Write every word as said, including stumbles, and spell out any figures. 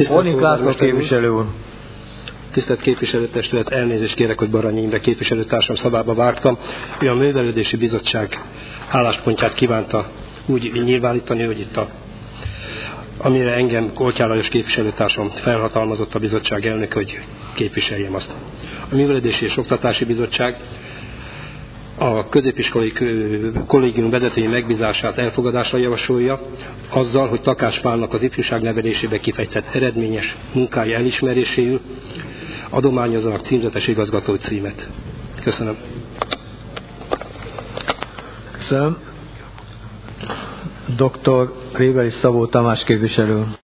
Hornik László képviselő úr. Tisztelt képviselőtestület, elnézést kérek, hogy Baranyi Imre képviselőtársam szavába vágtam. Ő a Művelődési Bizottság álláspontját kívánta úgy nyilvánítani, hogy itt a amire engem Koltyár Lajos képviselőtársam felhatalmazott a bizottság elnök, hogy képviseljem azt. A Művelődési és Oktatási Bizottság a középiskolai kollégium vezetői megbízását elfogadásra javasolja, azzal, hogy Takács Pálnak az ifjúság nevelésébe kifejtett eredményes munkája elismeréséül adományozzanak címzetes igazgatói címet. Köszönöm. Köszönöm. doktor Réveli Szabó Tamás képviselő.